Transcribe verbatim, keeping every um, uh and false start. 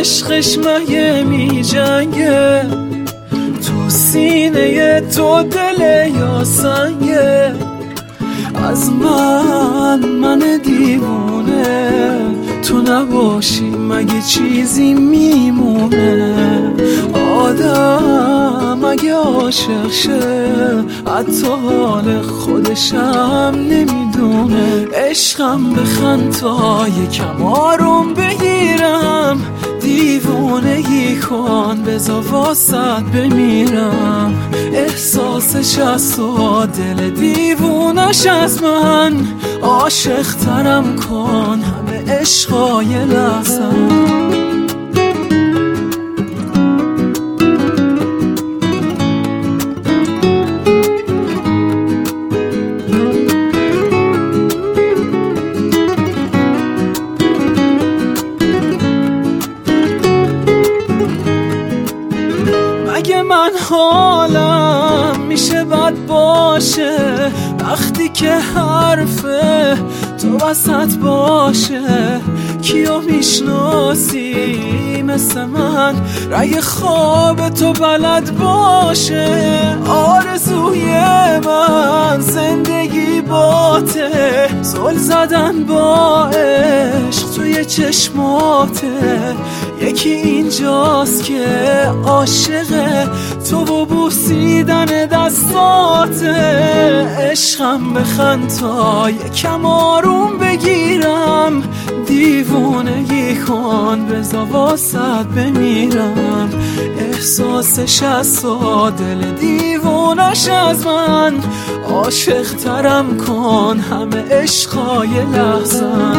عشقش مگه می جنگه، تو سینه تو دل یا سنگه. از من من دیوونه تو نباشی مگه چیزی میمونه. آدم مگه عاشق شه حتی حال خودشم نمیدونه. عشقم بخند تا یکم آروم بگیرم، دیوونگی کن بذار واسط بمیرم. احساسش از تو دل دیوونش از من، عاشق ترم کن همه عشقای لحظم. اگه من حالم میشه بد باشه وقتی که حرفه تو وسط باشه. کیو میشناسی مثل من رای خواب تو بلد باشه. آرزوی من زندگی باته، زل زدن با عشق توی چشماته. یکی اینجاست که عاشق تو و بوسیدن دستاته. عشقم بخند تا یکم آروم بگیرم، دیوونگی کن بذار واسط بمیرم. احساسش از تو دل دیوونش از من، عاشق ترم کن همه عشقای لحظم.